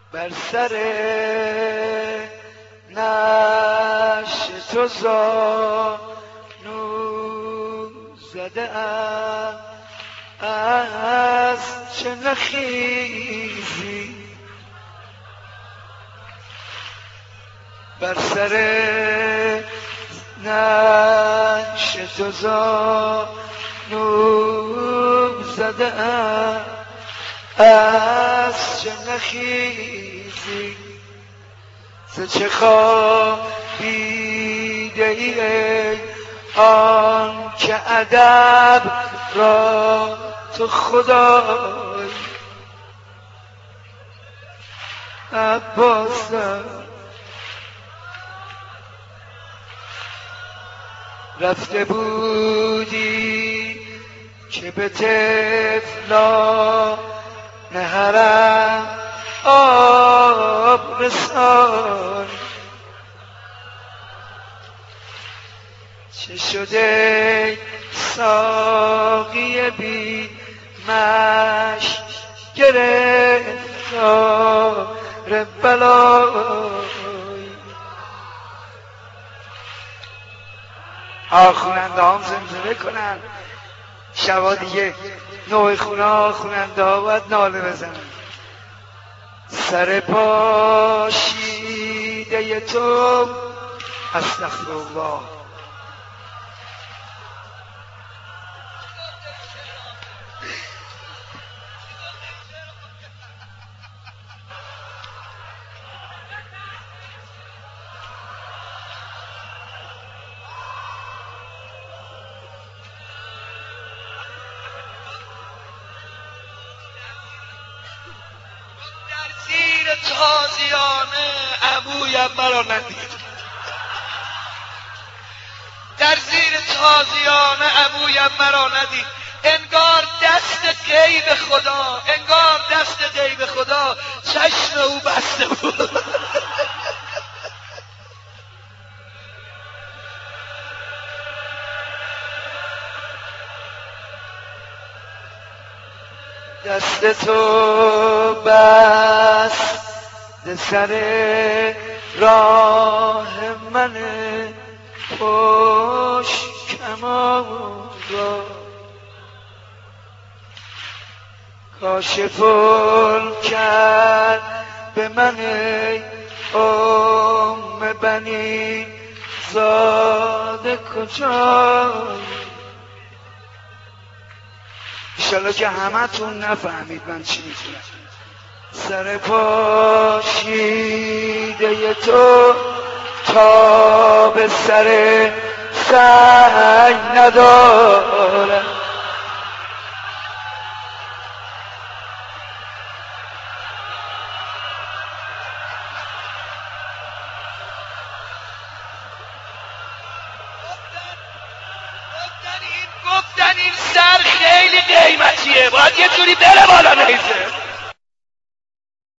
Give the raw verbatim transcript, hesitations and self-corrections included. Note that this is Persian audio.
بر سر نعش تو زانو زده ام، از چه نخیزی بر سر نعش تو زانو زده ام، از چه نخیزی ز چه خوابیده ای ای آن که ادب را تو خدای عباسم رفته بودی که به طفلان حرم آب رسان، چه شده ساقی بی مشک گرفتار بلای. آخوننده هم زمزمه کنن شبا دیگه نوع خونه ها خوننده ها باید ناله بزنن. سر پاشیده تو استغفرالله تازیانه عمویم مرا ندید، در زیر تازیانه عمویم مرا ندید. انگار دست غیب خدا، انگار دست غیب خدا چشم او بسته بود. دست تو بست سر راه من خوش کمان را، کاشف کرد به من ای ام بنی زاده کجای. انشالله که همه تون نفهمید من چی میتونم. سر پاشیده تو تا به سر سنگ ندارم، گفتن این سر خیلی قیمتیه باید یه جوری بره بالا نیزه.